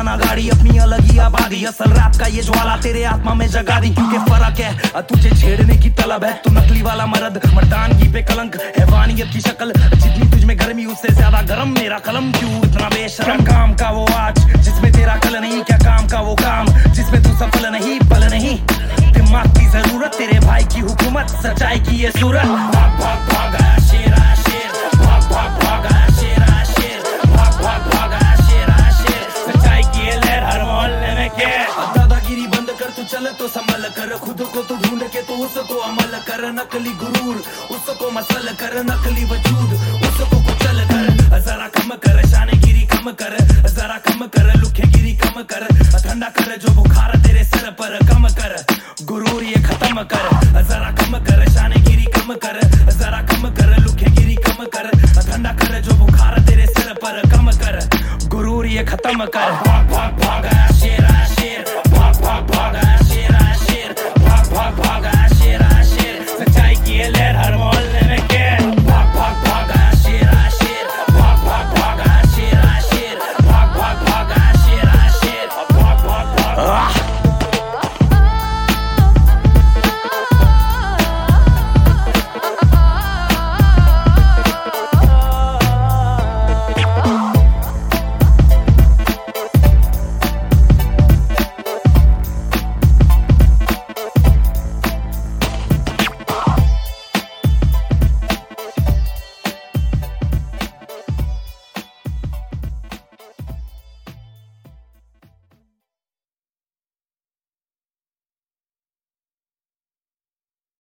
ना गाड़ी, अपनी अलग ही आबादी। असल रात का ये ज्वाला तेरे आत्मा में जगा दी, क्योंकि फर्क है तुझे छेड़ने की तलब है। तू नकली वाला मर्द, मर्दानगी पे कलंक, हैवानियत की शक्ल। जितनी तुझ में गर्मी उससे ज्यादा गर्म मेरा कलम। क्यों इतना बेशरम? काम का वो आज जिसमें तेरा कल नहीं, क्या काम का वो काम जिसमें तू सफल नहीं, पल नहीं। दिमाग की जरूरत, तेरे भाई की हुकूमत, सच्चाई की ये सूरत। भाग भाग भाग आया शेर, आया शेर, भाग भाग भाग आया शेर, आया शेर, भाग भाग भाग आया शेर, आया शेर। सच्चाई की ये लहर हर मोहल्ले में के। दादागिरी बंद कर, तू चल तो संभल कर, खुद को तो ढूंढ के तो उसको अमल कर। नकली गुरूर उसको मसल कर, नकली वजूद उसको कुचल कर। जरा कम कर शानेगिरी, कम कर जरा कम कर, लुखेगिरी कम कर। ठंडा कर जो बुखार तेरे सर पर, कम कर गुरूर ये खत्म कर। जरा कम कर शानेगिरी, कम कर जरा कम कर, लुखेगिरी कम कर। ठंडा कर जो बुखार तेरे सर पर, कम कर गुरूर ये खत्म कर। भाग भाग भाग